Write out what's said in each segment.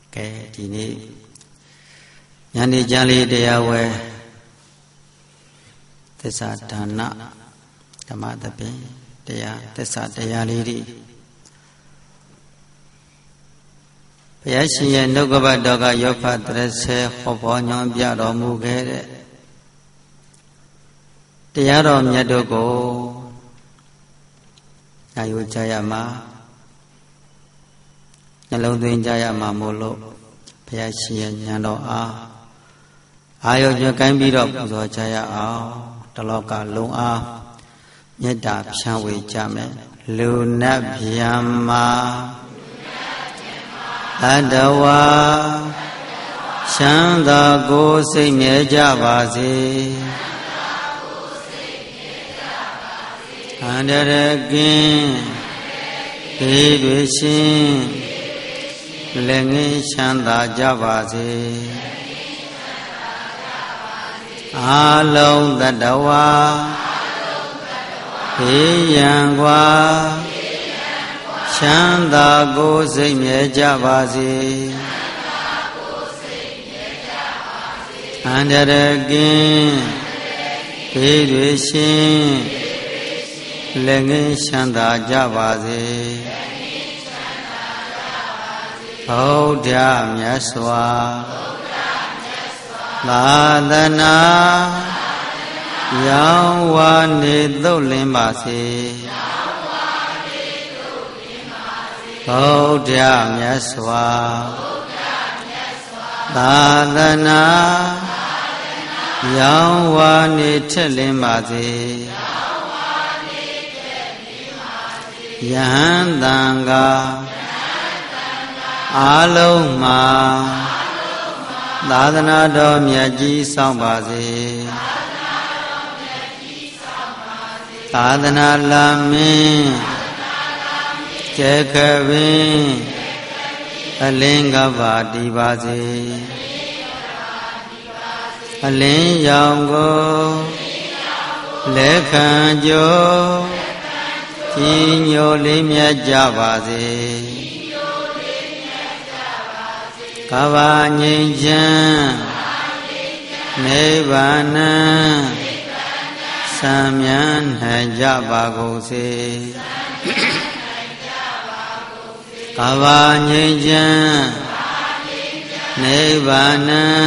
ကဲဒီနေ့ညနေကျမ်းလေးတရားဝဲသစ္စာဒါနဓမ္မသဖြင့်တရားသစ္စာတရားလေးတွေဘုရားရှင်ရဲ့နှုတ်ကပတ်တော်ကယောဖတရဆေဟောပေါ်ညွှန်ပြတော်မူခဲ့တဲ့တရားတော်မြတ်တို့ကိုနာယူကြရမှာနှလုံးသွင်းကြရမှာမို့လို့ဘုရားရှင်ရဲ့ဉာဏ်တော်အားအာရုံပြုကိုင်းပြီးတော့ပူဇော်ကြရအောင်တလောကလုံးအားမေတ္တာဖြန့်ဝေကြမယ်လူနတ်ဗျာမာအတ္တဝါချမ်းသာကိုယ်စိတ်မြဲကြပါစေအန္တရာယ်ကင်းဘေးတွေရှင်လက်ငင်းချမ်းသာကြပါစေအာလုံးတတဝါဘေးရန်ကွာချမ်းသာကိုယ်စိတ်မြဲကြပါစေအန္တရာယ်ကင်းဘေးတွေရှင်လက်ငင်းချမ်းသာကြပါစေဗုဒ္ဓမြတ်စွာသာသနာရောင်းဝါနေသုတ်လင်းပါစေဗုဒ္ဓမြတ်စွာသာသနာရောင်းဝါနေထက်လင်းပါစေယဟန်တန်ဃာအာလုံးမှာသာသနာတော်မြတ်ကြီးဆောင်ပါစေသာသနာလမင်းကျေခပင်အလင်းကပါတည်ပါစေအလင်းရောင်ကိုလက်ခံကြိုးကြီးညိုလေးမြတ်ကြပါစေကဘာငြိမ်းချမ်းနိဗ္ဗာန်စံမြန်းနိုင်ကြပါကုန်စေကဘာငြိမ်းချမ်းနိဗ္ဗာန်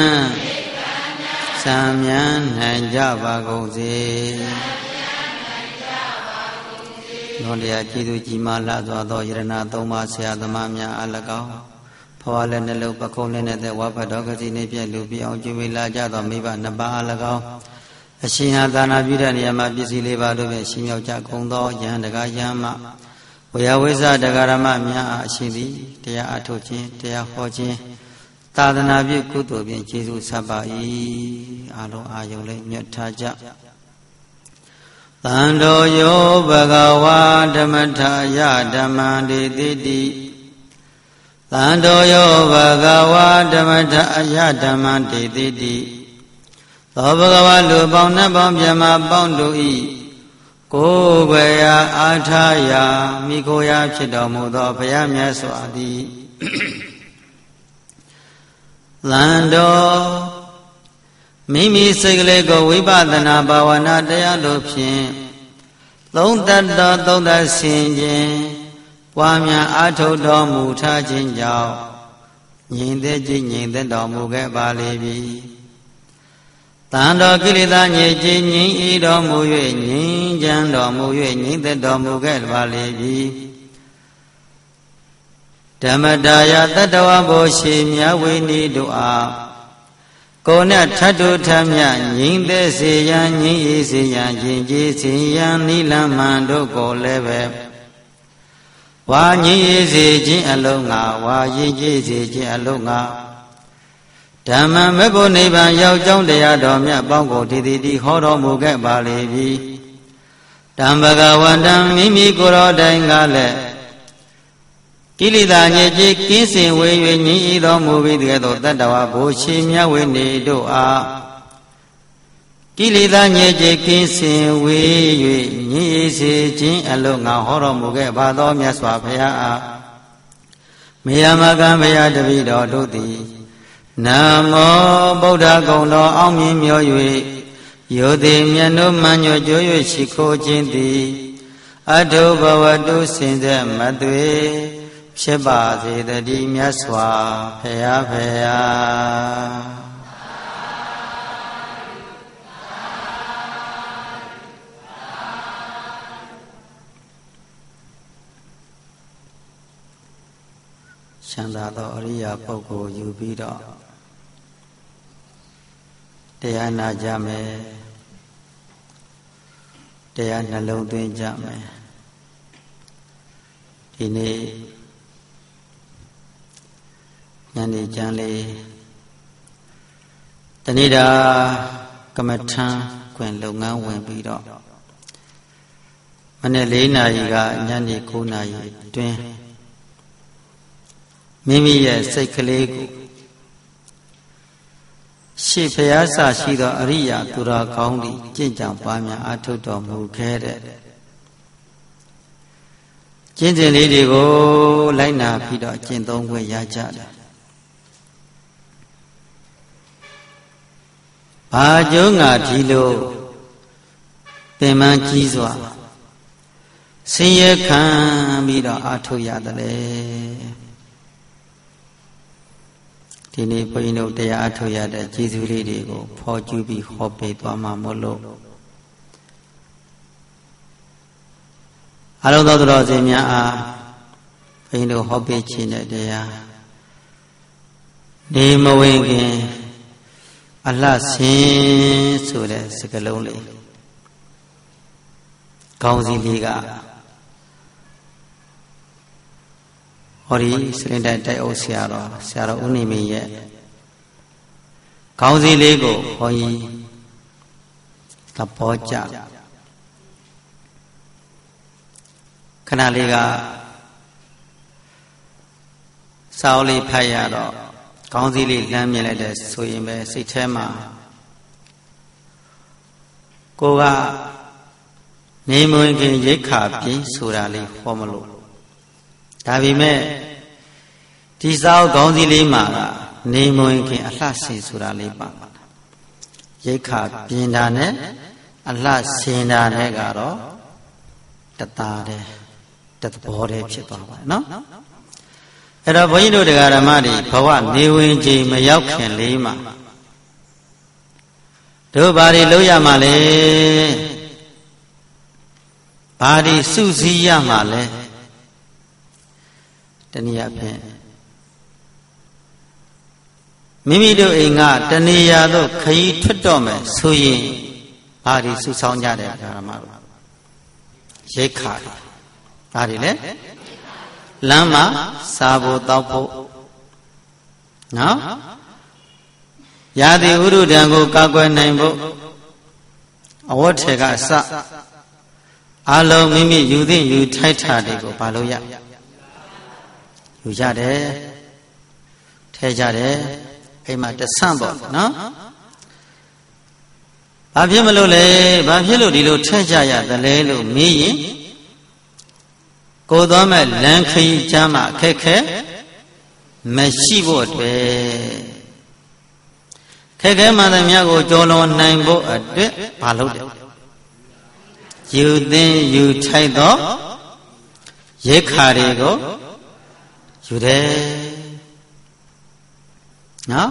စံမြန်းနိုင်ကြပါကုန်စေသောတရားကျေးဇူးကြီးမားလာစွာသောယရဏသုံးပါးဆရာသမားများအလကောင်းဘဝလည်းနှလုံးပခုံးလည်းနဲ့တဲ့ဝါဖတ်တော်ကစီနေပြည့်လူပြအောင်ကျွေးဝေလာကြသောမိဘနှစ်ပါးအလကောင်းအရှင်ဟာသာနာပြုတဲ့နေရာမှာပစ္စည်းလေးပါတို့ဖြင့်ရှင်မြောက်ကြကုန်သောယဟန်တကာယဟန်မဝေယဝိဇ္ဇတကာရမများအားအရှင်သည်တရားအထုတ်ခြင်းတရားဟောခြင်းသာသနာပြုကုသိုလ်ဖြင့်ကျေးဇူးဆက်ပါ၏အလုံးအာယုံလေးမြတ်ထားကြသံတော်ယောဘဂဝါဓမ္မထာယဓမ္မံဒေတိတိသံတော်ယောဘဂဝါဓမ္မထာယဓမ္မံဒေတိတိသောဘဂဝါလူပေါင်းနှပေါင်းမြမပေါင်းတို့ဤကိုယ်ွယ်ရာအာထာယာမိကိုရာဖြစ်တော်မူသောဘုရားမြတ်စွာသည်သံတော်မိမိစိတ်ကလေးကိုဝိပဿနာဘာဝနာတရားတို့ဖြင့်သုံးတတ်သောသုံးသပ်ဆင်ခြင်းပွားများအားထုတ်တော်မူထားခြင်းကြောင့်ငြိမ်သက်ခြင်းငြိမ်သက်တော်မူခဲ့ပါလေပြီတန်တော်ကိလေသာငြိမ်ခြင်းငြိမ်ဤတော်မူ၍ငြိမ်ချမ်းတော်မူ၍ငြိမ်သက်တော်မူခဲ့ပါလေပြီဓမ္မတာယတတ္တဝဘိုရှိမြဝိနိတို့အားကိုယ်နဲ့ထတ်တူထမြငြိမ်သက်စေရန်ငြိမ်ဤစေရန်ယဉ်ကျေးစေရန်နိလမ္မန်တို့ကိုလည်းပဲဝါငြိမ်ဤစေခြင်းအလုံးငါဝါယဉ်ကျေးစေခြင်းအလုံးငါဓမ္မမေဖို့နိဗ္ဗာန်ရောက်ကြောင်းတရားတော်မြတ်ပေါင်းကိုတည်တည်ဟောတော်မူခဲ့ပါလေပြီတံဘဂဝန္တံမိမိကိုယ်တော်တိုင်ကလည်းကိလေသာညစ်ကြေးကင်းစင်ဝေ၍ငြိမ်ဤတော်မူပြီးတကယ်သောတတ္တဝါဘိုးရှိမြဝိနေတို့အားကိလေသာညစ်ကြေးကင်းစင်ဝေ၍ငြိမ်စေခြင်းအလုံးငါဟောတော်မူခဲ့ပါသောမြတ်စွာဘုရားအားမေယမကံဘယတပိတော်တို့သည်နမောဗုဒ္ဓဂုဏ်တော်အောင်မြင်မြော်၍ယောတိမြတ်တို့မှန်ညွတ်ကြွ၍ရှိခိုးခြင်းသည်အထုဘဝတုစင်သက်မသွေဖြစ်ပါစေတည်းမြတ်စွာဘုရားဖေဟာချမ်းသာသောအရိယာပုဂ္ဂိုလ်ယူပြီးတော့တရားနာကြမယ်တရားနှလုံးသွင်းကြမယ်ဒီနေ့ညနေကျမ်းလေးတဏိတာကမ္မထံခွင်လုပ်ငန်းဝင်ပြီးတော့မနေ့4 နာရီကညနေ9 နာရီအတွင်းမိမိရဲ့စိတ်ကလေးကိုရှေ့ဖျားဆရှိသောအရိယာသူတော်ကောင်းသည်ကျင့်ကြံပါများအထုတ်တော်မူခဲ့တဲ့ကျင့်စဉ်လေးတွေကိုလိုက်နာပြီးတော့ကျင့်သုံးခွင့်ရကြတယ်။ဘာကျုံးငါဒီလိုပင်မကြီးစွာဆင်းရဲခံပြီးတော့အထုတ်ရတယ်လေ။ဒီနေ့ဘုန်းကြီးတို့တရားအထုတ်ရတဲ့ကျေးဇူးလေးတွေကိုဖော်ကျူးပြီးဟောပေးသွားမှာမို့လို့အလုံးသောသူတော်စင်များအားဘုန်းကြီးတို့ဟောပေးခြင်းတဲ့တရားနေမဝင်ခင်အလှဆင်းဆိုတဲ့စကားလုံးလေးခေါင်းစည်းလေးကဟောဒီစရင်တိုက်အုပ်ဆရာတော်ဦးနေမင်းရဲ့ခေါင်းစည်းလေးကိုဘုန်းကြီးသဘောကျခဏလေးကစာအုပ်လေးဖတ်ရတော့ခေါင်းစည်းလေးလမ်းမြင်လိုက်တဲ့ဆိုရင်ပဲစိတ်ထဲမှာကိုကနေမဝင်ခင်ရိတ်ခါပြင်းဆိုတာလေးဟောမလို့ဒါပေမဲ့ဒီစာအုပ်ခေါင်းစည်းလေးမှာကနေမဝင်ခင်အလှဆင်ဆိုတာလေးပါရိတ်ခါပြင်းတာနဲ့အလှဆင်တာနဲ့ကတော့တသားတဲ့တသဘောတည်းဖြစ်သွားပါနော်အဲ့တော့ဘုန်းကြီးတို့တရားဓမ္မတွေဘဝနေဝင်ချိန်မရောက်ခင်လေးမှာတို့ဘာတွေလုပ်ရမှာလဲဘာတွေစုစည်းရမှာလဲတနည်းအားဖြင့်မိမိတို့အိမ်ကတဏှာတို့ခရီးထွက်တော့မယ်ဆိုရင်ဘာတွေစုဆောင်းကြတယ်ဓမ္မတို့ရိတ်ခါဘာတွေလဲလမ်းမှာစားဖို့တောက်ဖို့နော်ရာသီဥတုတံကိုကာကွယ်နိုင်ဖို့အဝတ်ထည်ကအစအလုံးမိမိယူသင့်ယူထိုက်တာတွေကိုဘာလို့ရယူကြတယ်ထဲကြတယ်အိမ်မှာတဆန့်ပေါ့နော်ဘာဖြစ်မလို့လဲဘာဖြစ်လို့ဒီလိုထဲကြရသလဲလို့မေးရင်ကိုသွားမဲ့လမ်းခရီးကျမ်းမှာအခက်ခဲမရှိဖို့အတွက်ခက်ခဲမှန်သမျှကိုကြော်လွန်နိုင်ဖို့အတွက်ဘာလုပ်တယ်ယူသင်ယူထိုက်သောရိက္ခာတွေကိုယူတယ်နော်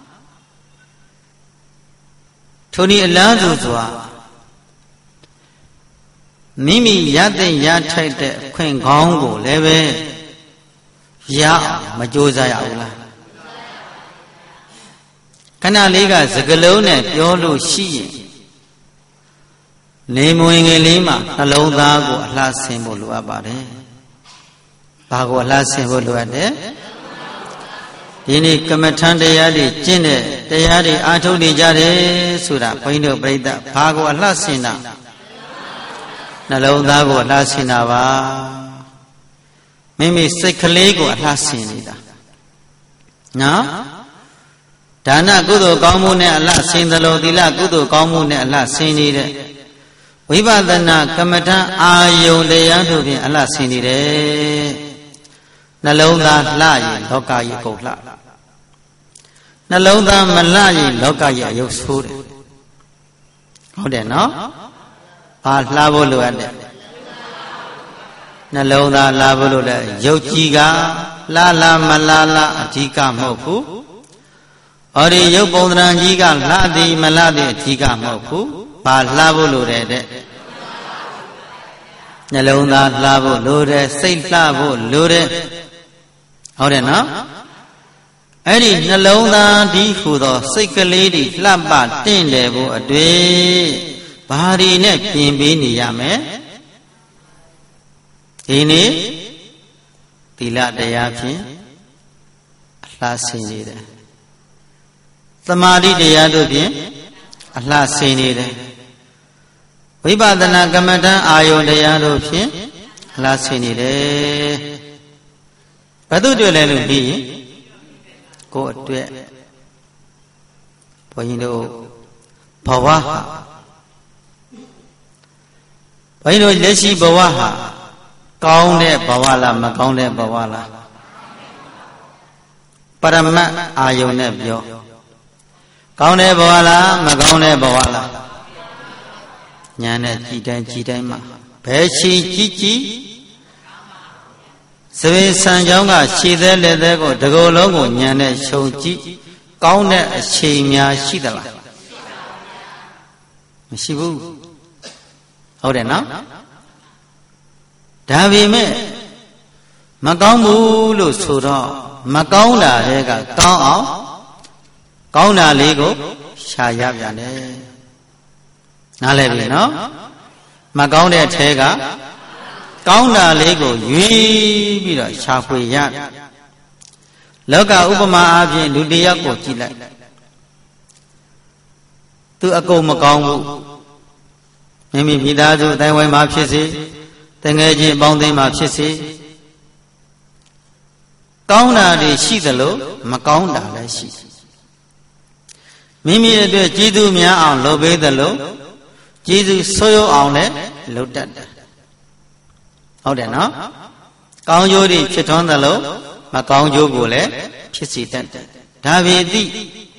ထိုနည်းအလားတူစွာမိမိရတဲ့ရထိုက်တဲ့အခွင့်ကောင်းကိုလည်းပဲရမကြိုးစားရဘူးလားခဏလေးကစကလုံးနဲ့ပြောလို့ရှိရင်နေမဝင်ငယ်လေးမှာနှလုံးသားကိုအလှဆင်ဖို့လိုအပ်ပါတယ်ဘာကိုအလှဆင်ဖို့လိုအပ်တယ်ဒီနေ့ကမ္မထံတရားတွေကျင့်တဲ့တရားတွေအားထုတ်နေကြတယ်ဆိုတာဘုန်းကြီးတို့ပြိဿဘာကိုအလှဆင်တာနှလုံးသားကိုအလှဆင်တာပါမိမိစိတ်ကလေးကိုအလှဆင်နေတာနော်ဒါနကုသိုလ်ကောင်းမှုနဲ့အလှဆင်သလိုသီလကုသိုလ်ကောင်းမှုနဲ့အလှဆင်နေတဲ့ဝိပဿနာကမ္မထံအာယုန်တရားတို့ဖြင့်အလှဆင်နေတယ်နှလုံးသားလှရင်လောကကြီးအကုန်လှနှလုံးသားမလှရင်လောကကြီးအယုတ်ဆိုးတယ်ဟုတ်တယ်နော်ဘာလှဖို့လိုအပ်တယ်နှလုံးသားလှဖို့လိုတယ်ယုတ်ကြည်ကလှမလှအဓိကမဟုတ်ဘူးဟောဒီယုတ်ပုံသဏ္ဍာန်ကြီးကလှသည်မလှသည်အဓိကမဟုတ်ဘူးဘာလှဖို့လိုတယ်တဲ့နှလုံးသားလှဖို့လိုတယ်စိတ်လှဖို့လိုတယ်ဟုတ်တယ်နော်အဲ့ဒီနှလုံးသားဒီဟူသောစိတ်ကလေးတွေလှပတင့်တယ်ဖို့အတွေ့ဘာဒီနဲ့ပြင်ပေးနေရမယ်ဒီနေ့သီလတရားဖြင့်အလှဆင်နေတယ်သမာဓိတရားတို့ဖြင့်အလှဆင်နေတယ်ဝိပဿနာကမ္မဋ္ဌာန်းအာယုန်တရားတို့ဖြင့်အလှဆင်နေတယ်ဘယ်သူတွေ့လဲလို့ပြီးရင်ကိုယ်အတွက်ဘုန်းကြီးတို့ဘဝဟာဘုန်းကြီးတို့လက်ရှိဘဝဟာကောင်းတဲ့ဘဝလားမကောင်းတဲ့ဘဝလားပရမတ်အာယုန်နဲ့ပြောကောင်းတဲ့ဘဝလားမကောင်းတဲ့ဘဝလားညာနဲ့ကြည်တိုင်းမှာဘယ်ရှိကြည်စပင်ဆံကြောင်းကခြေသေးလက်သေးကိုတကိုယ်လုံးကိုညံနဲ့ရှုံကြည့်ကောင်းတဲ့အချိန်များရှိသလားမရှိဘူးဟုတ်တယ်နော်ဒါပေမဲ့မကောင်းဘူးလို့ဆိုတော့မကောင်းတာတွေကကောင်းအောင်ကောင်းတာလေးကိုရှာရပြန်တယ်နားလည်ပြီနော်မကောင်းတဲ့ထဲကကောင်းတာလေးကိုရွေးပြီးတော့ရှာဖွေရလောကဥပမာအပြင်လူတစ်ယောက်ကိုကြည့်လိုက်သူအကုန်မကောင်းဘူးမိမိမိသားစုအတိုင်းဝိုင်းမှာဖြစ်စေတငယ်ချင်းပေါင်းသိမ်းမှာဖြစ်စေကောင်းတာတွေရှိသလိုမကောင်းတာလည်းရှိမိမိအတွက်ကျေးဇူးများအောင်လုပ်ပေးသလိုကျေးဇူးဆိုးရွားအောင်လည်းလုပ်တတ်တယ်ဟုတ်တယ်နော်ကောင်းကျိုးတွေဖြစ်ထွန်းသလိုမကောင်းကျိုးကိုလည်းဖြစ်စေတတ်တယ်ဒါပေသည့်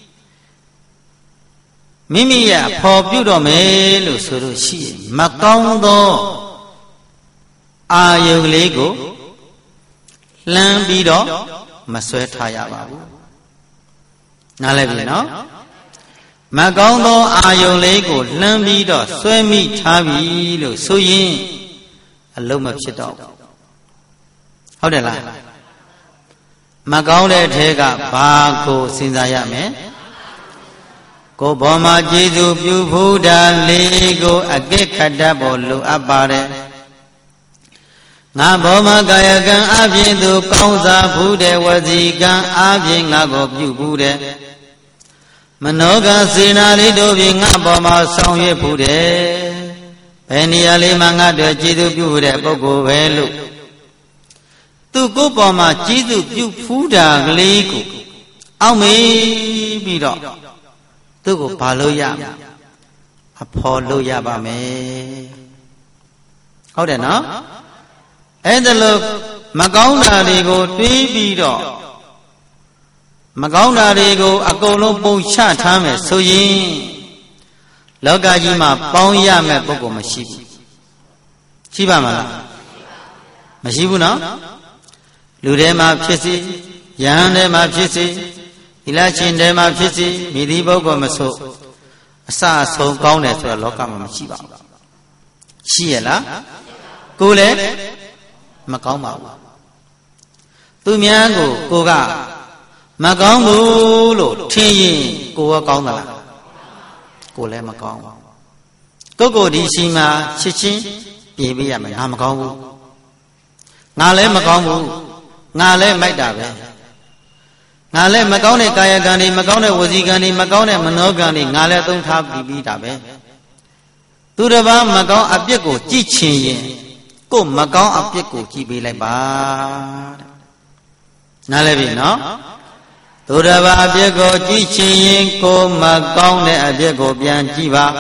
မိမိရဖော်ပြုတော့မယ်လို့ဆိုလို့ရှိရင်မကောင်းသောအာယုန်လေးကိုလှမ်းပြီးတော့မဆွဲထားရပါဘူးနားလည်ပြီနော်မကောင်းသောအာယုန်လေးကိုလှမ်းပြီးတော့ဆွဲမိထားပြီလို့ဆိုရင်အလုံးမဖြစ်တော့ဟုတ်တယ်လားမကောင်းတဲ့ထဲကဘာကိုစဉ်းစားရမယ်ကိုယ်ဘောမှာကျေးဇူးပြုဖူးတာလေးကိုအကဲခတ်တတ်ဖို့လိုအပ်ပါတယ်ငါဘောမှာကာယကံအပြင်သူကောင်းစားဖူးတဲ့ဝစီကံအပြင်ငါကိုပြုဖူးတဲ့မနောကစေနာလေးတို့ဖြင့်ငါဘောမှာဆောင်ရွက်ဖူးတယ်ဘယ်နေရာလေးမှာငါတို့ကျေးဇူးပြုတဲ့ပုဂ္ဂိုလ်ပဲလို့သူကိုယ်ပေါ်မှာကျေးဇူးပြုဖူးတာကလေးကိုအောက်မေးပြီးတော့သူ့ကိုဘာလို့ရအဖော်လို့ရပါမယ်ဟုတ်တယ်နော်အဲ့ဒါလို့မကောင်းတာတွေကိုတွေးပြီးတော့မကောင်းတာတွေကိုအကုန်လုံးပုံချထားမယ်ဆိုရင်လောကကြီးမှာပေါင်းရမယ့်ပုဂ္ဂိုလ်မရှိဘူးရှိပါမလားမရှိဘူးနော်လူထဲမှာဖြစ်စေယဟန်ထဲမှာဖြစ်စေသီလရှင်ထဲမှာဖြစ်စေမိသည့်ပုဂ္ဂိုလ်မဆိုအစအဆုံးကောင်းတယ်ဆိုတော့လောကမှာမရှိပါဘူးရှိရလားကိုယ်လည်းမကောင်းပါဘူးသူများကိုကမကောင်းဘူးလို့ထင်ရင်ကိုယ်ကကောင်းသလားကိုယ်လည်းမကောင်းဘူးကိုယ်ဒီရှိမှချစ်ချင်းပြေးပေးရမယ်ငါမကောင်းဘူးငါလည်းမကောင်းဘူးငါလည်းမိုက်တာပဲငါလည်းမကောင်းတဲ့ကာယကံတွေမကောင်းတဲ့ဝစီကံတွေမကောင်းတဲ့မနောကံတွေငါလည်းသုံးထားပြီးတာပဲသူတစ်ပါးမကောင်းအပြစ်ကိုကြည့်ချင်ရင်ကိုယ်မကောင်းအပြစ်ကိုကြည့်ပေးလိုက်ပါတဲ့နားလည်ပြီနော်သူတစ်ပါးအပြစ်ကိုကြည့်ချင်ရင်ကိုယ်မကောင်းတဲ့အပြစ်ကိုပြန်ကြည့်ပါ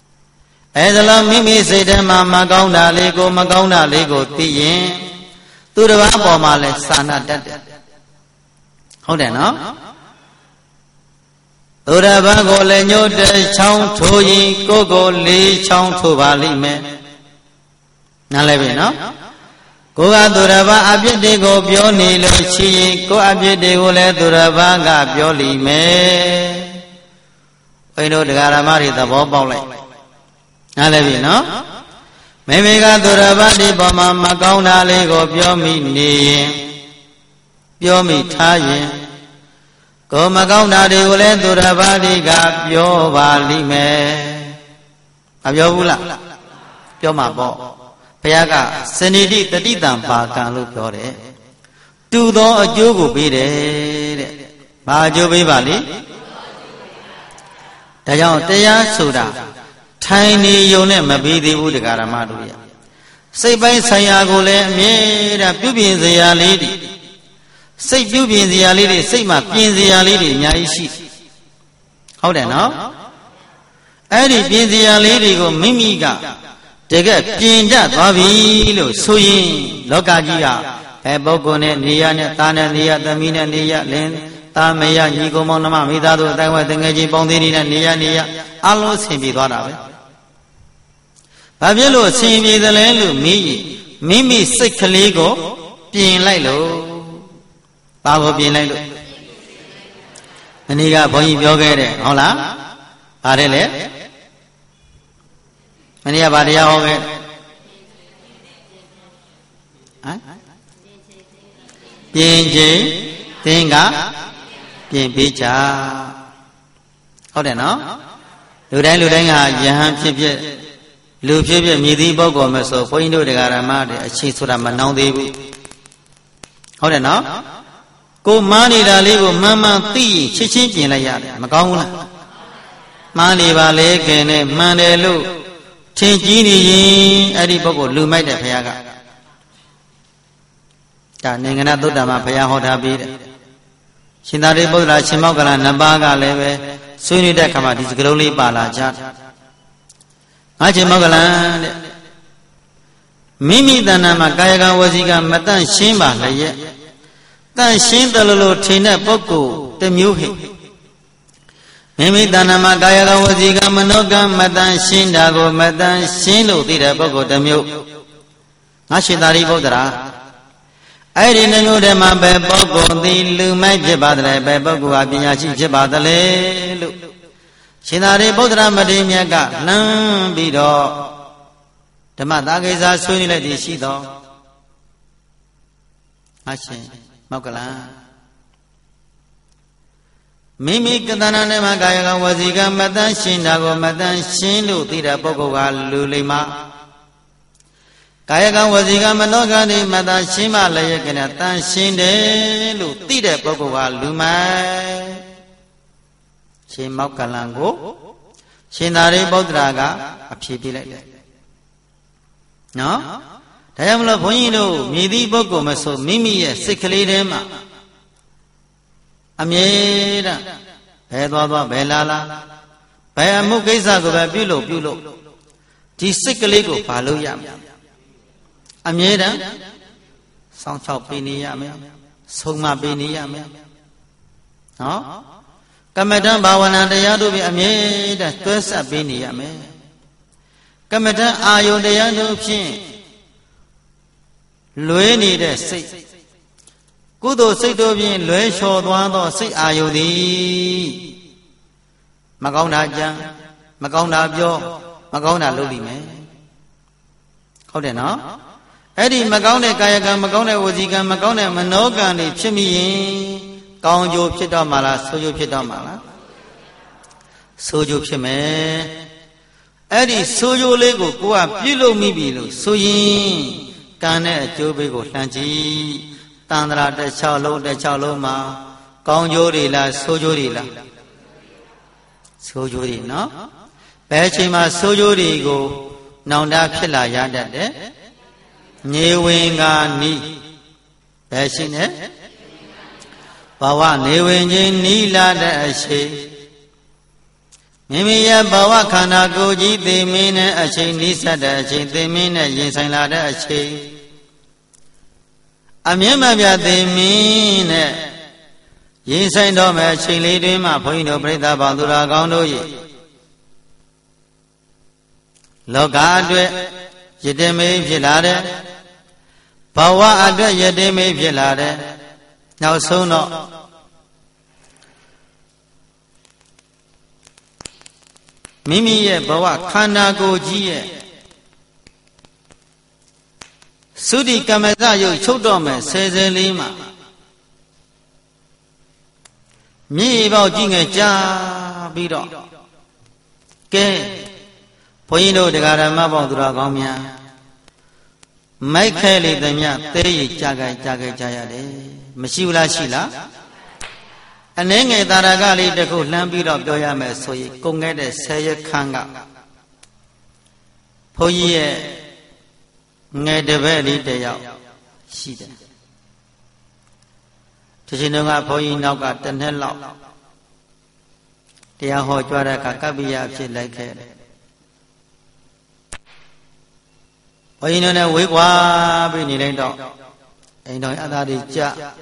အဲဒါလို့မိမိစိတ်ထဲမှာမကောင်းတာလေးကိုမကောင်းတာလေးကိုသိရင်သူတစ်ပါးအပေါ်မှာလဲစာနာတတ်တယ်ဟုတ်တယ်နော်သူတစ်ပါးကိုလည်းညှို့တဲ့ချောင်းထိုးရင်ကိုလေးချောင်းထိုးပါလိမ့်မယ်နားလဲပြီနော်ကိုကသူတစ်ပါးအပြစ်တွေကိုပြောနေလို့ရှိရင်ကိုအပြစ်တွေကိုလည်းသူတစ်ပါးကပြောလိမ့်မယ်ဘုန်းတို့တရားဓမ္မတွေသဘောပေါက်လိုက်နားလဲပြီနော်မိမိကသူတစ်ပါးဒီပေါ်မှာမကောင်းတာလေးကိုပြောမိနေရင်ပြောမိထားရင်ကိုမကောင်းတာတွေကိုလည်းသူတစ်ပါးဒီကပြောပါလိမ့်မယ်မပြောဘူးလားပြောမှာပေါ့ဘုရားကစနိတိတတိတံပါကံလို့ပြောတယ်တူသောအကျိုးကိုပေးတယ်တဲ့ဘာအကျိုးပေးပါလိဒါကြောင့်တရားဆိုတာထိုင်နေုံနဲ့မပြီးသေးဘူးတရားဓမ္မတို့ရစိတ်ပိုင်းဆိုင်ရာကိုလည်းအမြဲတမ်းပြုပြင်စရာလေးတွေစိတ်ပြုပြင်စရာလေးတွေစိတ်မှာပြင်စရာလေးတွေအများကြီးရှိဟုတ်တယ်နော်အဲ့ဒီပြင်စရာလေးတွေကိုမိမိကတကယ်ပြင်တတ်သွားပြီလို့ဆိုရင်လောကကြီးကဘယ်ပုဂ္ဂိုလ်နဲ့နေရနဲ့သားနဲ့နေရသမီးနဲ့နေရလင်းသားမရညီကိုမောင်နှမမိသားစုအတိုင်းဝဲတငယ်ချင်းပေါင်းသေးတွေနဲ့နေရအလုံးဆင်ပြေသွားတာပဲဘာဖြစ်လို့ဆင်ပြေတယ်လဲလို့မိမိစိတ်ကလေးကိုပြင်လိုက်လို့ဘာကိုပြင်လိုက်လို့မနေ့ကဘုန်းကြီးပြောခဲ့တယ်ဟုတ်လားဗါတယ်လေမနေ့ကဗါတရားဟောခဲ့ဟမ်ပြင်ချိန်သင်္ကပြင်ပေးကြဟုတ်တယ်နော်လူတိုင်းကယဟန်ဖြစ်လူဖြစ်မြည်သည့်ပုဂ္ဂိုလ်မဆိုဘုန်းကြီးတို့တရားဓမ္မတွေအချိန်ဆိုတာမနှောင်းသေးဘူးဟုတ်တယ်နော်ကိုမားနေတာလေးကိုမှန်သိရင်ချင်းပြင်လိုက်ရတယ်မကောင်းဘူးလားမှားနေပါလေခင်နဲ့မှန်တယ်လို့ထင်ကြီးနေရင်အဲ့ဒီပုဂ္ဂိုလ်လူမိုက်တဲ့ဘုရားကဒါနိုင်ငံသုတ္တမဘုရားဟောထားပြီးတယ်ရှင်သာရိပုတ္တရာရှင်မောက္ကလနှစ်ပါးကလည်းပဲဆွေးနွေးတဲ့အခါမှာဒီစကားလုံးလေးပါလာကြတယ်ငါရှင်မောက္ကလတဲ့မိမိတဏ္ဍာမှာကာယကံဝစီကံမတန့်ရှင်းပါလျက်တန့်ရှင်းတယ်လို့ထင်တဲ့ပုဂ္ဂိုလ်တစ်မျိုးဟိမိမိတဏ္ဍာမှာကာယကံဝစီကံမနောကံမတန့်ရှင်းတာကိုမတန့်ရှင်းလို့သိတဲ့ပုဂ္ဂိုလ်တစ်မျိုးငါရှင်သာရိပုတ္တရာအဲ့ဒီနှမျိုးတည်းမှာပဲပုဂ္ဂိုလ်သည်လူမိုက်ဖြစ်ပါတယ်ပဲပုဂ္ဂိုလ်ဟာပညာရှိဖြစ်ပါတယ်လို့ရှင်သာရိပုတ္တရာမထေရမြတ်ကလှမ်းပြီးတော့ဓမ္မသာကိစ္စဆွေးနွေးလိုက်သည်ရှိသောအရှင်မောက္ကလံမိမိကတဏ္ဍာနဲ့မှာကာယကံဝစီကံမတန့်ရှင်းတာကိုမတန့်ရှင်းလို့သိတဲ့ပုဂ္ဂိုလ်ကလူလိမ္မာကာယကံဝစီကံမနောကံဒီမတန့်ရှင်းမှလည်းရကနဲ့တန့်ရှင်းတယ်လို့သိတဲ့ပုဂ္ဂိုလ်ကလူမိုက်ရှင်မောက္ကလံကိုရှင်သာရိပုတ္တရာကအဖြေပေးလိုက်တယ်နော်ဒါကြောင့်မလို့ဘုန်းကြီးတို့မြည်သည့်ပုဂ္ဂိုလ်မဆိုမိမိရဲ့စိတ်ကလေးထဲမှာအမြဲတမ်းဘယ်သွားဘယ်လာဘယ်အမှုကိစ္စကိုပဲပြုလို့ဒီစိတ်ကလေးကိုဘာလို့ရမလဲအမြဲတမ်းစောင့်ရှောက်ပေးနေရမယ်ဆုံးမပေးနေရမယ်နော်ကမ္မဋ္ဌာန်းဘာဝနာတရားတို့ပြီးအမြဲတမ်းတွဲဆက်ပေးနေရမယ်ကမ္မဋ္ဌာန်းအာယုတရားတို့ဖြင့်လွဲနေတဲ့စိတ်ကုသိုလ်စိတ်တို့ဖြင့်လွဲလျှော်သွားသောစိတ်အာယုသည်မကောင်းတာကြံမကောင်းတာပြောမကောင်းတာလုပ်လိမ့်မယ်ဟုတ်တယ်နော်အဲ့ဒီမကောင်းတဲ့ကာယကံမကောင်းတဲ့ဝစီကံမကောင်းတဲ့မနောကံတွေဖြစ်မိရင်ကောင်းကျိုးဖြစ်တော့မှာလားဆိုးကျိုးဖြစ်တော့မှာလားဆိုးကျိုးဖြစ်မယ်အဲ့ဒီဆိုးကျိုးလေးကိုကိုကပြုလုပ်မိပြီလို့ဆိုရင်ကံနဲ့အကျိုးပေးကိုလှမ်းကြည့်တန်ត្រာတစ်6လုံးမှာကောင်းကျိုးတွေလားဆိုးကျိုးတွေလားဆိုးကျိုးတွေနော်ဘယ်အချိန်မှာဆိုးကျိုးတွေကိုနောင်တဖြစ်လာရတတ်တယ်ညေဝင်ကနီးဘယ်ရှိနေဘဝနေဝင်ခြင်းနီးလာတဲ့အချိန်မိမိရဲ့ဘဝခန္ဓာကိုယ်ကြီးသိမင်းနဲ့အချိန်နီးစပ်တဲ့အချိန်သိမင်းနဲ့ရင်ဆိုင်လာတဲ့အချိန်အမြဲမပြတ်သိမင်းနဲ့ရင်ဆိုင်တော်မဲ့ချိန်လေးတွင်မှဘုန်းကြီးတို့ပြိဿပေါင်းသူတော်ကောင်းတို့၏လောကအတွက်ယတမေဖြစ်လာတယ်ဘဝအတွက်ယတမေဖြစ်လာတယ်နောက်ဆုံးတော့မိမိရဲ့ဘဝခန္ဓာကိုယ်ကြီးရဲ့သုတိကမ္မဇယုတ်ချုပ်တော့မယ်ဆယ်ဆယ်လေးမှာမြေပေါက်ကြီးငယ်ကြာပြီးတော့ကဲဘုန်းကြီးတို့တရားဓမ္မပေါင်းသူတော်ကောင်းများမိုက်ခဲလေးတည်းများသဲရကြကြရတယ်မရှိဘူးလားရှိလားအနှဲငယ်တာရကလေးတစ်ခုလှမ်းပြီးတော့ပြောရမယ်ဆိုရင်ကုန်ခဲ့တဲ့ဆယ်ရက်ခန်းကဘုန်းကြီးရဲ့ငယ်တပည့်လေးတယောက်ရှိတယ်ဒီချိန်တုန်းကဘုန်းကြီးနောက်ကတစ်နှစ်လောက်တရားဟောကြွားတဲ့အခါကပ္ပိယဖြစ်လိုက်ခဲ့တယ်ဘုန်းကြီးတို့နဲ့ဝေးကွာပြီးနေလိုက်တော့အိမ်တော်အသားတွေကြ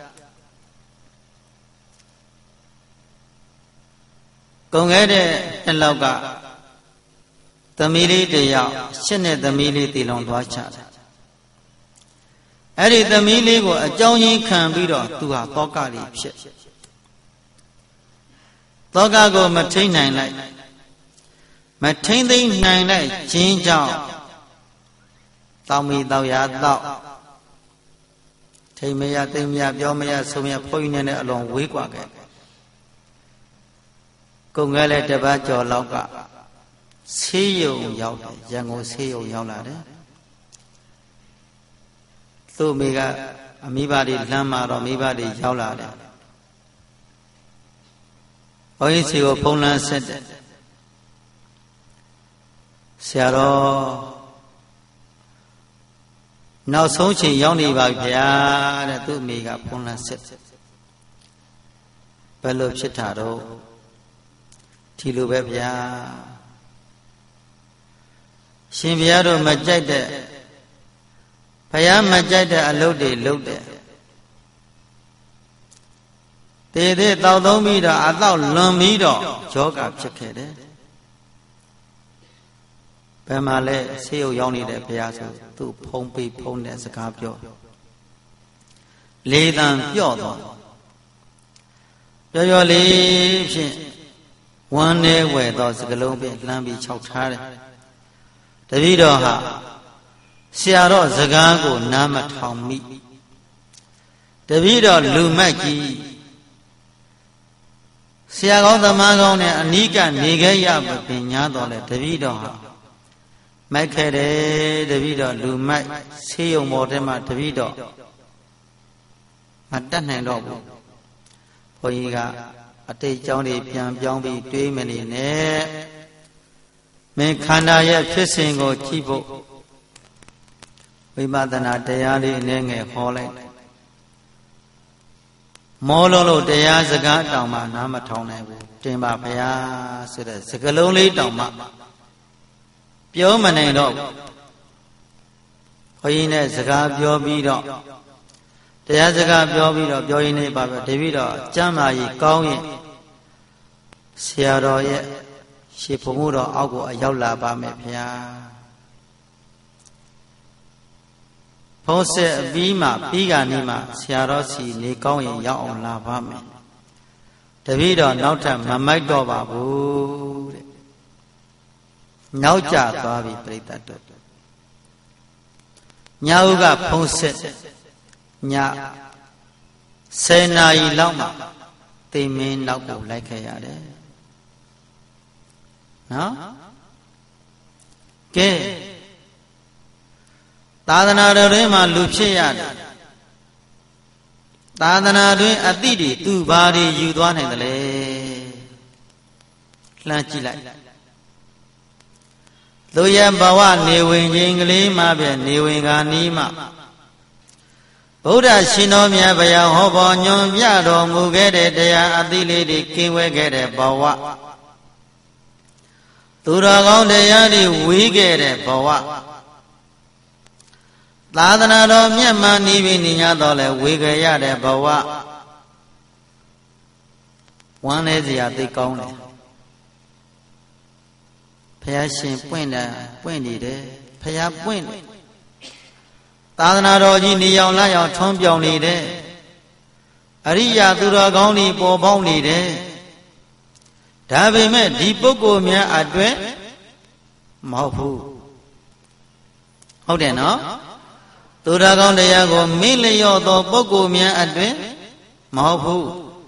ကုန်ခဲ့တဲ့တစ်လောက်ကသမီးလေးတယောက်ရှစ်နှစ်သမီးလေးတည်လုံသွားချတယ်အဲ့ဒီသမီးလေးကိုအကြောင်းရင်းခံပြီးတော့သူဟာတောကလေးဖြစ်တောကကိုမထိန်နိုင်လိုက်မထိန်သိမ့်နိုင်လိုက်ခြင်းကြောင့်တောင်းမီတောက်ရတောက်ထိန်မရသိမ့်မရပြောမရဆုံးမရဘုန်းကြီးနဲ့အလွန်ဝေးကွာခဲ့ကုန်ငယ်တဲ့တပတ်ကျော်လောက်ကဆေးရုံရောက်တယ်ရန်ကုန်ဆေးရုံရောက်လာတယ်သူ့မိကအမိဘတွေလမ်းမှာတော့မိဘတွေရောက်လာတယ်ဘုန်းကြီးစီကိုဖုံးလန်းဆက်တယ်ဆရာတော်နောက်ဆုံးချိန်ရောက်နေပါပြီဗျာတဲ့သူ့မိကဖုံးလန်းဆက်ဘယ်လိုဖြစ်တာတော့ဒီလိုပဲဗျာရှင်ဘုရားတို့မကြိုက်တဲ့ဘုရားမကြိုက်တဲ့အလုပ်တွေလုပ်တယ်တေသေးတောက်သုံးပြီးတော့အတော့လွန်ပြီးတော့ယောဂဖြစ်ခဲ့တယ်ဘယ်မှာလဲဆေးရုံရောက်နေတဲ့ဘုရားဆိုသူ့ဖုံးပေးဖုံးတဲ့စကားပြောလေးတန်ပြော့သွားပြောလေးဖြင့်ဝမ်းနေဝဲသောစကလုံးဖြင့်လှမ်းပြီးခြောက်ထားတယ်တပည့်တော်ဟာဆရာတော်စကားကိုနားမထောင်မိတပည့်တော်လူမိုက်ကြီးဆရာကောင်းသမားကောင်းနဲ့အနီးကနေခဲ့ရပင်ညာတော်လဲတပည့်တော်ဟာမိုက်ခဲ့တယ်တပည့်တော်လူမိုက်ဆေးရုံပေါ်ထဲမှာတပည့်တော်မတတ်နိုင်တော့ဘူးဘုန်းကြီးကအတိတ်ကြောင်းတွေပြန်ပြောင်းပြီးတွေးမနေနဲ့မင်းခန္ဓာရဲ့ဖြစ်စဉ်ကိုကြည့်ဖို့ဝိပဿနာတရားလေးအနည်းငယ်ဟောလိုက်မောလုံးလို့တရားစကားတောင်မှနားမထောင်နိုင်ဘူးတင်ပါဗျာဆိုတဲ့စကလုံးလေးတောင်မှပြောမနိုင်တော့ဘုန်းကြီးနဲ့စကားပြောပြီးတော့တရားစကားပြောပြီးတော့ပြောရင်းနေပါပဲတပည့်တော်ကျမ်းမာကြီးကောင်းရင်ဆရာတော်ရဲ့ရှေ့ဘုံတော်အောက်ကိုအရောက်လာပါမယ်ဗျာဖုံးဆက်အပြီးမှပြီးကနေမှဆရာတော်စီနေကောင်းရင်ရောက်အောင်လာပါမယ်တပည့်တော်နောက်ထပ်မမိုက်တော့ပါဘူးတဲ့နောက်ကျသွားပြီပြိတ္တတို့ညဦးကဖုံးဆက်ည10 နာရီလောက်မှသိမင်းနောက်ကိုလိုက်ခဲ့ရတယ်နော်ကဲသာသနာတော်တွင်မှာလူဖြစ်ရတယ်သာသနာတွင်အတိတွေသူဘာတွေယူသွားနိုင်တယ်လဲလှမ်းကြည့်လိုက်သူရဲ့ဘဝနေဝင်ခြင်းကလေးမှပဲနေဝင်ကနီးမှဗုဒ္ဓရှင်တော်မြတ်ဗျာဟောပေါ်ညွန်ပြတော်မူခဲ့တဲ့တရားအတိလေးတွေကင်းဝဲခဲ့တဲ့ဘဝသူတော်ကောင်းတရားတွေဝေးခဲ့တဲ့ဘဝသာသနာတော်မြတ်မှနိဗ္ဗာန်ညတော်လဲဝေကြရတဲ့ဘဝဝမ်းနေစရာသိကောင်းတယ်ဘုရားရှင်ပွင့်နေတယ်ဘုရားပွင့်တယ်သာသနာတော်ကြီးနေအောင်လာအောင်ထွန်းပြောင်နေတယ်အရိယာသူတော်ကောင်းတွေပေါ်ပေါက်နေတယ်ဒါပေမဲ့ဒီပုဂ္ဂိုလ်များအတွက်မဟုတ်ဘူးဟုတ်တယ်နော်သူတော်ကောင်းတရားကိုမေ့လျော့သောပုဂ္ဂိုလ်များအတွက်မဟုတ်ဘူး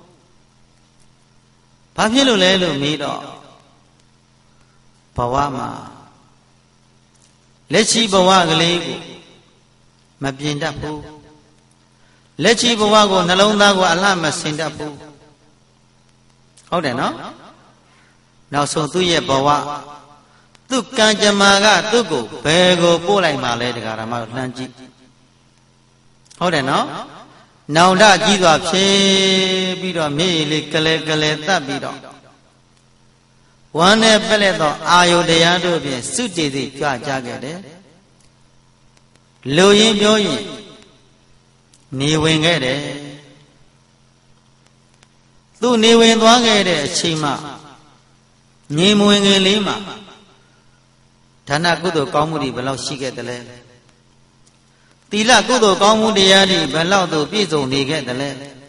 ဘာဖြစ်လို့လဲလို့မေးတော့ဘဝမှာလက်ရှိဘဝကလေးကိုမပြင်တတ်ဘူးလက်ရှိဘဝကိုနှလုံးသားကိုအလှမဆင်တတ်ဘူးဟုတ်တယ်နော်နောက်ဆုံးသူ့ရဲ့ဘဝသူ့ကံကြမ္မာကသူ့ကိုဘယ်ကိုပို့လိုက်မှလဲတရားဓမ္မကိုလှမ်းကြည့်ဟုတ်တယ်နော်နောင်တကြီးစွာဖြေပြီးတော့မြေလေးကလဲတတ်ပြီးတော့ဝမ်းနဲ့ပက်လက်သောအာယုတရားတို့ဖြင့်စုကြည်သိကြွကြခဲ့တယ်လူရင်းပြောရင်နေဝင်ခဲ့တယ်သူနေဝင်သွားခဲ့တဲ့အချိန်မှငြိမ်မဝင်ခင်လေးမှာဒါနကုသိုလ်ကောင်းမှုတွေဘယ်လောက်ရှိခဲ့သလဲသီလကုသိုလ်ကောင်းမှုတရားတွေဘယ်လောက်သို့ပြည့်စုံနေခဲ့သလဲ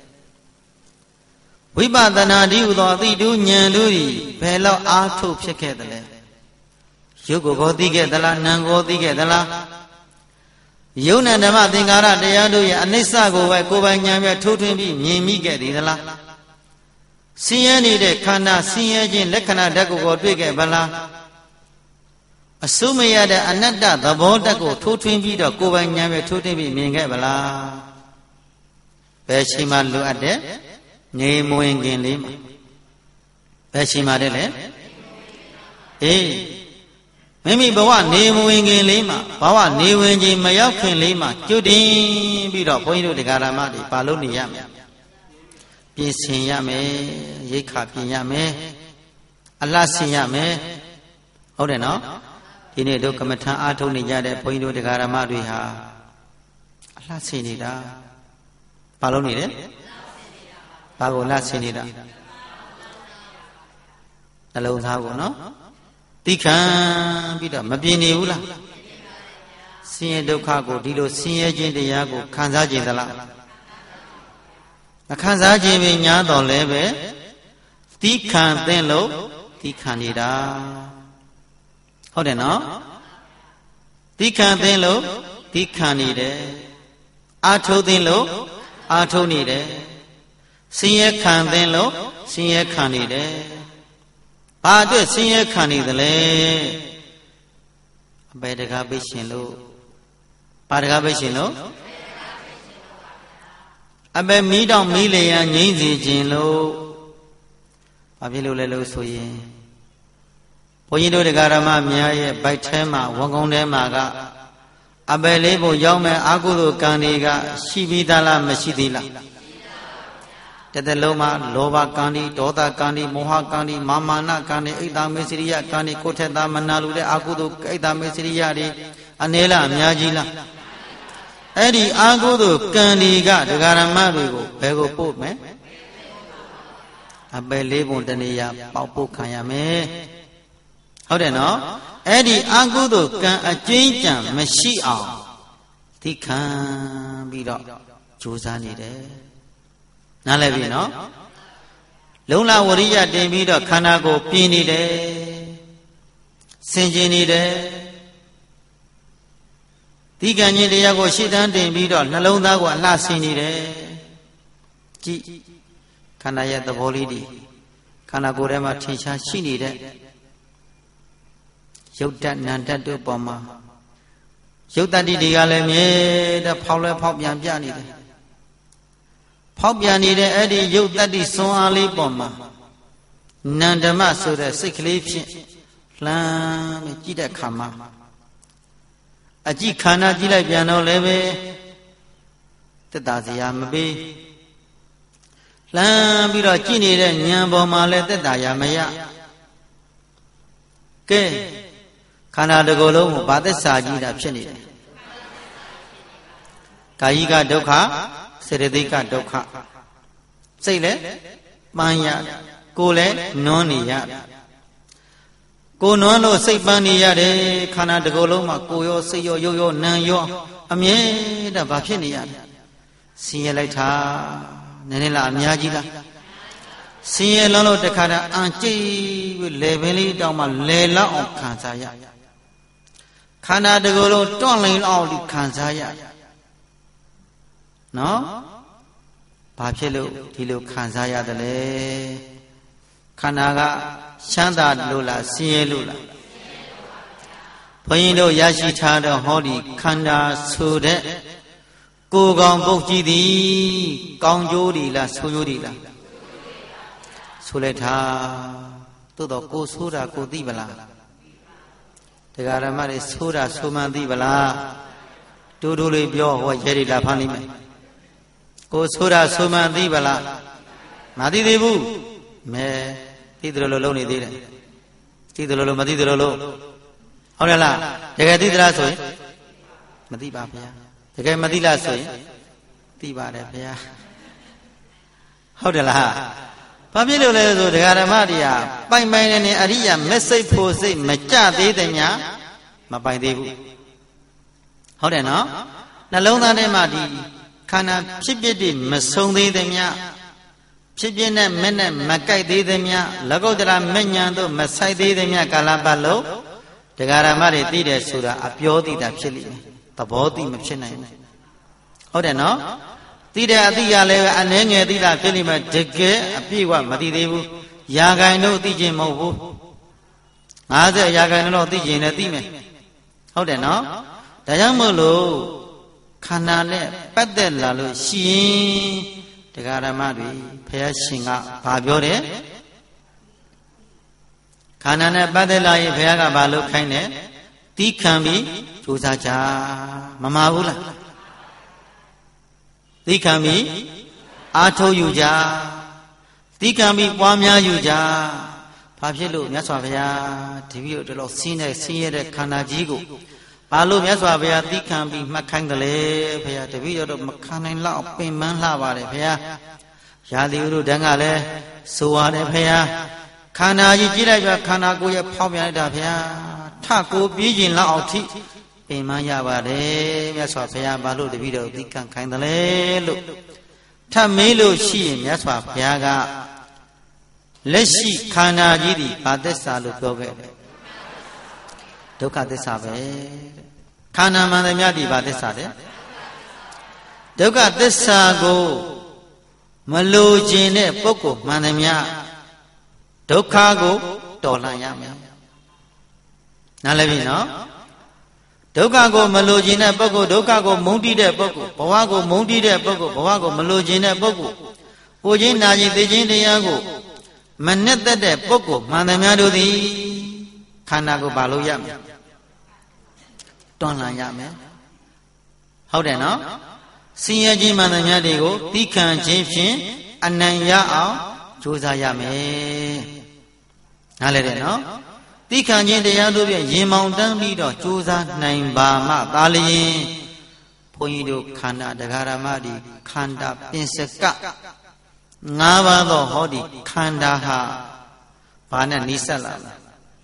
ဝိပဿနာတည်းဟူသောအသိတူဉာဏ်တို့ဤဘယ်လောက်အားထုတ်ဖြစ်ခဲ့သလဲရုပ်ကိုသိခဲ့သလားနာမ်ကိုသိခဲ့သလားယုံနဲ့ဓမ္မသင်္ကာရတရားတို့ရဲ့အနိစ္စကိုပဲကိုယ်ပိုင်ဉာဏ်ပဲထိုးထွင်းပြီးမြင်မိခဲ့သည်သလားဆင်းရဲနေတဲ့ခန္ဓာဆင်းရဲခြင်းလက္ခဏာဓာတ်ကိုတွေ့ခဲ့ဗလားအစိုးမရတဲ့အနတ္တသဘောဓာတ်ကိုထိုးထွင်းပြီးတော့ကိုယ်ပိုင်ဉာဏ်ပဲထိုးထွင်းပြီးမြင်ခဲ့ဗလားဘယ်ချိန်မှလိုအပ်တဲ့ငြိမ်မဝင်ခင်လေးမှာဘယ်ချိန်မှတဲ့လဲအေးမိမိဘဝနေမဝင်ခင်လေးမှာဘဝနေဝင်ခြင်းမရောက်ခင်လေးမှာကျွတ်တင်ပြီးတော့ဘုန်းကြီးတို့တရားဓမ္မတွေပါလို့နေရမယ်ပြင်ဆင်ရမယ်ရိက္ခာပြင်ရမယ်အလှဆင်ရမယ်ဟုတ်တယ်နော်ဒီနေ့တို့ကမ္မထံအားထုတ်နေကြတဲ့ဘုန်းကြီးတို့တရားဓမ္မတွေဟာအလှဆင်နေတာပါလို့နေတယ်ဘာကိုလှဆင်နေတာနှလုံးသားကိုနော်သိခံပြီးတော့မပြင်းနေဘူးလားဆင်းရဲဒုက္ခကိုဒီလိုဆင်းရဲခြင်းတရားကိုခံစားခြင်းသလားမခံစားခြင်းပဲညာတော်လဲပဲသိခံသင်လို့သိခံနေတာဟုတ်တယ်နော်သိခံသင်လို့သိခံနေတယ်အာထုတ်သင်လို့အာထုတ်နေတယ်ဆင်းရဲခံသင်လို့ဆင်းရဲခံနေတယ်ဘာအတွက်ဆင်းရဲခံနေသလဲအပေတကားပိရှင်လို့ဘာတကားပိရှင်လို့အပေမီးတောင်မီးလေရန်ငြိမ့်စေခြင်းလို့ဘာဖြစ်လို့လဲလို့ဆိုရင်ဘုန်းကြီးတို့တရားဓမ္မများရဲ့ဗိုက်ထဲမှာဝန်ကုန်းထဲမှာကအပေလေးဖို့ရောက်မဲ့အာဟုသောကံတွေကရှိပြီးသားလားမရှိသေးလားတသက်လုံးမှာလောဘကံဒီဒေါသကံဒီမောဟကံဒီမာမာနကံဒီအိတ်တာမေစရိယကံဒီကိုထက်သားမနာလူတဲ့အာဟုသောအိတ်တာမေစရိယတွေအနေလားအများကြီးလားအဲ့ဒီအာဟုသောကံဒီကတရားဓမ္မတွေကိုဘယ်ကိုပို့မယ်အပယ်လေးပုံတနေရာပေါက်ပို့ခံရမယ်ဟုတ်တယ်နော်အဲ့ဒီအာဟုသောကံအကျဉ်းကြံမရှိအောင်သိခံပြီးတော့ကြိုးစားနေတယ်နားလည်ပြီနော်လုံလဝရိယတင်ပြီးတော့ခန္ဓာကိုယ်ပြင်းနေတယ်ဆင်ခြင်နေတယ်ဒီကံခြင်းတရားကိုရှေ့တန်းတင်ပြီးတော့နှလုံးသားကိုအလှဆင်နေတယ်ကြည့်ခန္ဓာရဲ့သဘောလေးဒီခန္ဓာကိုယ်ထဲမှာထင်ရှားရှိနေတဲ့ရုပ်တတ်နာတတ်တို့ပေါ်မှာရုပ်တတ်တွေကလည်းမြဲတဲ့ဖောက်လဲဖောက်ပြန်ပြနေတယ်ဖောက်ပြန်နေတဲ့အဲ့ဒီရုပ်တတ္တိစွမ်းအားလေးပေါ်မှာနန္ဓမဆိုတဲ့စိတ်ကလေးဖြင့်လှမ်းပြီးကြည့်တဲ့အခါမှာအကြည့်ခန္ဓာကြည့်လိုက်ပြန်တော့လည်းပဲတက်တာစရာမပေးလှမ်းပြီးတော့ကြည့်နေတဲ့ဉာဏ်ပေါ်မှာလည်းတက်တာရမရကဲခန္ဓာတစ်ခုလုံးကိုဗာသစ္စာကြီးတာဖြစ်နေတယ်ယိကဒုက္ခစေတသိက်ကဒုက္ခစိတ်လည်းပန်းရကိုယ်လည်းနွမ်းနေရကိုယ်နွမ်းလို့စိတ်ပန်းနေရတယ်ခန္ဓာတစ်ကိုယ်လုံးမှာကိုယ်ရောစိတ်ရောရုပ်ရောနာမ်ရောအမြဲတမ်းဘာဖြစ်နေရလဲဆင်းရဲလိုက်တာနည်းနည်းလားအများကြီးလားဆင်းရဲလုံးလို့တခါတည်းအန်ကြိတ်ပြီးလေပင်လေးတောင်းမှလေလောက်အောင်ခံစားရခန္ဓာတစ်ကိုယ်လုံးတွန့်လိန်အောင်ဒီခံစားရနော်ဘာဖြစ်လို့ဒီလိုခံစားရတယ်လဲခန္ဓာကချမ်းသာလို့လားဆင်းရဲလို့လားဘုန်းကြီးတို့ရရှိထားတဲ့ဟောဒီခန္ဓာဆိုတဲ့ကိုယ်ကောင်ပုတ်ကြည့်သည်ကောင်းကျိုးဒီလားဆိုးကျိုးဒီလားဆိုလိုက်တာသို့တော့ကိုဆိုးတာကိုသိပလားတရားဓမ္မတွေဆိုးတာဆိုမှန်သိပလားတူတူလေးပြောဟောရဲတွေလာဖမ်းလိမ့်မယ်ကိုဆိုးတာဆိုမှန်သိပလားမသိသေးဘူးမဲသိတယ်လို့လုံးနေသေးတယ်သိတယ်လို့မသိတယ်လို့ဟုတ်တယ်လားတကယ်သိသလားဆိုရင်မသိပါဗျာတကယ်မသိလားဆိုရင်သိပါတယ်ဗျာဟုတ်တယ်လားဘာဖြစ်လို့လဲဆိုဒကာဓမ္မတွေကပိုင်ပိုင်နေအရိယာမက်စိတ်ဖို့စိတ်မကြသေးတယ်ညာမပိုင်သေးဘူးဟုတ်တယ်နော်နှလုံးသားထဲမှာဒီခန္ဓာဖြစ်ဖြစ်တွေမဆုံးသေးတယ်ညာဖြစ်ဖြစ်နဲ့မဲ့နဲ့မကြိုက်သေးတယ်ညာလကုတ္တရာမဲ့ညာတို့မဆိုင်သေးတယ်ညာကာလပတ်လုံးဒကာဓမ္မတွေသိတယ်ဆိုတာအပြောသိတာဖြစ်လိမ့်မယ်သဘောသိမဖြစ်နိုင်ဘူးဟုတ်တယ်နော်သိတဲ့အသိရလည်းအနည်းငယ်သိတာဖြစ်လိမ့်မယ်တကယ်အပြည့်အဝမသိသေးဘူးရာဂိုင်တို့သိခြင်းမဟုတ်ဘူး50ရာဂိုင်တော့သိခြင်းလည်းသိမယ်ဟုတ်တယ်နော်ဒါကြောင့်မို့လို့ခန္ဓာနဲ့ပတ်သက်လာလို့ရှိရင်ဒကာဓမ္မတွေဘုရားရှင်ကဘာပြောတယ်ခန္ဓာနဲ့ပတ်သက်လာရင်ဘုရားကဘာလို့ခိုင်းတယ်တီးခံပြီးကြိုးစားကြမမှားဘူးလားတီးခံပြီးအာထုတ်ယူကြတီးခံပြီးပွားများယူကြဘာဖြစ်လို့မြတ်စွာဘုရားဒီပြီးတော့ဒီလောက်ဆင်းရဲတဲ့ခန္ဓာကြီးကိုဘာလို့မြတ်စွာဘုရားတီးခံပြီးမှတ်ခိုင်းတယ်လဲဘုရားတပည့်တော်မခံနိုင်လောက်ပင်ပန်းလှပါတယ်ဘုရားရာသီဥတုတန်းကလည်းဆိုရတယ်ဘုရားခန္ဓာကြီးကြည့်လိုက်ပြခန္ဓာကိုယ်ရဲ့ဖောက်ပြန်လိုက်တာဘုရားထကိုပြေးကျင်လောက်အောင်ထိပင်မရပါတယ်မြတ်စွာဘုရားဘာလို့တပည့်တော်သိခံခိုင်းတယ်လဲလို့ထပ်မေးလို့ရှိရင်မြတ်စွာဘုရားကလက်ရှိခန္ဓာကြီးဒီဘာသစ္စာလို့ပြောခဲ့တယ်ဒုက္ခသစ္စာပဲခန္ဓာမှန်သမျှဒီဘာသစ္စာလဲဒုက္ခသစ္စာကိုမလိုချင်တဲ့ပုဂ္ဂိုလ်မှန်သမျှဒုက္ခကိုတော်လှန်ရမယ်နားလည်ပြီနော်ဒုက္ခကိုမလိုချင်တဲ့ပုဂ္ဂိုလ်ဒုက္ခကိုမုန်းတီးတဲ့ပုဂ္ဂိုလ်ဘဝကိုမုန်းတီးတဲ့ပုဂ္ဂိုလ်ဘဝကိုမလိုချင်တဲ့ပုဂ္ဂိုလ်ပူခြင်းနာခြင်းသိခြင်းတရားကိုမနဲ့သက်တဲ့ပုဂ္ဂိုလ်မှန်သမျှတို့သည်ခန္ဓာကိုဘာလို့ရမလဲတွန်းလှန်ရမယ်ဟုတ်တယ်နော်ဆင်းရဲခြင်းမှန်သမျှတွေကိုသိခံခြင်းဖြင့်အနံ့ရအောင်ကြိုးစားရမယ်နားလည်တယ်နော်သိခံခြင်းတရားတို့ဖြင့်ရင်မောင်တန်းပြီးတော့ကြိုးစားနိုင်ပါမှသာလျှင်ဘုန်းကြီးတို့ခန္ဓာတရားဓမ္မဒီခန္ဓာပင်စက၅ပါးသောဟောဒီခန္ဓာဟာဘာနဲ့နှိစက်လာလဲ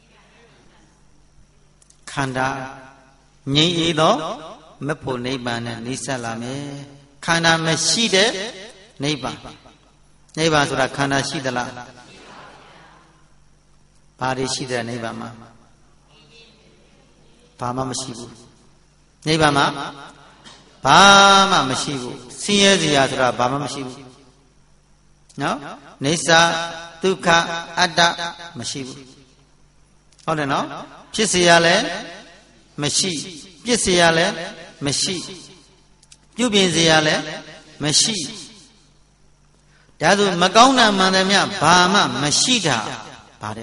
ခန္ဓာငြိမ့်အေးသောမဖို့နိဗ္ဗာန်နဲ့နှိစက်လာမယ်ခန္ဓာမရှိတဲ့နိဗ္ဗာန်နိဗ္ဗာန်ဆိုတာခန္ဓာရှိသလားဘာတွေရှိတဲ့နိဗ္ဗာန်မှာဘာမှမရှိဘူးနိဗ္ဗာန်မှာဘာမှမရှိဘူးဆင်းရဲစရာဆိုတာဘာမှမရှိဘူးနော်နေစာဒုက္ခအတ္တမရှိဘူးဟုတ်တယ်နော်ဖြစ်เสียလည်းမရှိပြစ်เสียလည်းမရှိပြုပြင်เสียလည်းမရှိဒါဆိုမကောင်းတာမှန်တယ်မြဘာမှမရှိတာပါတယ်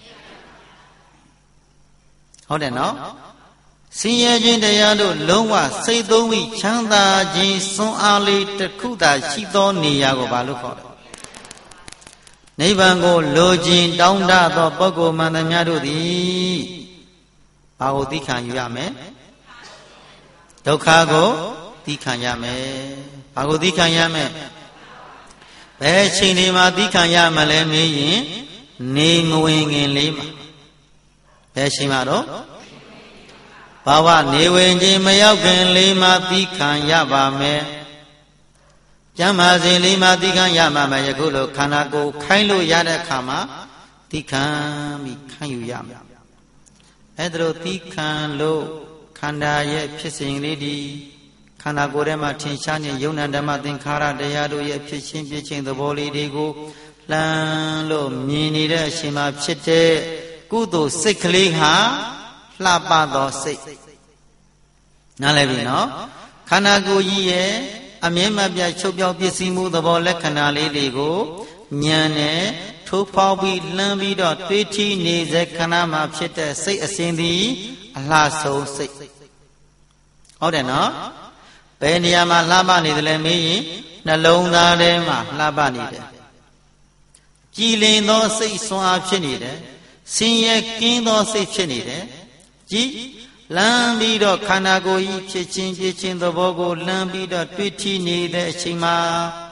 ဟုတ်တယ်နော်ဆင်းရဲခြင်းတရားတို့လုံးဝစိတ်သုံးပြီးချမ်းသာခြင်းစွမ်းအားလေးတစ်ခုသာရှိသောနေရာကိုဘာလို့ခေါ်လဲနိဗ္ဗာန်ကိုလိုချင်တောင်းတသောပုဂ္ဂိုလ်မှန်သမျှတို့သည်ဘာကိုသိခံယူရမလဲဒုက္ခကိုသိသိခံရမယ်ဘာကိုသိခံရမယ်ဘယ်ချိန်ဒီမှာသိခံရမလဲမေးရင်နေမဝင်ခင်လေးမှာဘယ်ချိန်မှာတော့ဘာဝနေဝင်ခြင်းမရောက်ခင်လေးမှာသိခံရပါမယ်ကျမ်းမာစဉ်လေးမှာသိခံရမှာမယ်ယခုလိုခန္ဓာကိုယ်ခိုင်းလို့ရတဲ့အခါမှာသိခံပြီးခံယူရမယ်အဲ့ဒါလိုသိခံလို့ခန္ဓာရဲ့ဖြစ်စဉ်လေးဒီခန္ဓာကိုယ်ထဲမှာထင်ရှားနေယုံနာဓမ္မသင်္ခါရတရားတို့ရဲ့ဖြစ်ချင်းပြချင်းသဘောလေးတွေကိုလှမ်းလို့မြင်နေတဲ့အချိန်မှာဖြစ်တဲ့ကုသိုလ်စိတ်ကလေးဟာလှပသောစိတ်နားလည်ပြီနော်ခန္ဓာကိုယ်ကြီးရဲ့အမြဲမပြတ်ချုပ်ပြောင်းပစ္စည်းမှုသဘောလက္ခဏာလေးတွေကိုဉာဏ်နဲ့ထိုးဖောက်ပြီးလှမ်းပြီးတော့တွေးထီးနေတဲ့ခန္ဓာမှာဖြစ်တဲ့စိတ်အစဉ်သည်အလှဆုံးစိတ်ဟုတ်တယ်နော်ဘယ်နေရာမှာလှပနေတယ်လဲမေးရင်နှလုံးသားထဲမှာလှပနေတယ်ကြည်လင်သောစိတ်ဆွမ်းအားဖြစ်နေတယ်ဆင်းရဲကင်းသောစိတ်ဖြစ်နေတယ်ကြည်လမ်းပြီးတော့ခန္ဓာကိုယ်ကြီးဖြစ်ချင်းသဘောကိုလမ်းပြီးတော့တွေ့ထီနေတဲ့အချိန်မှာ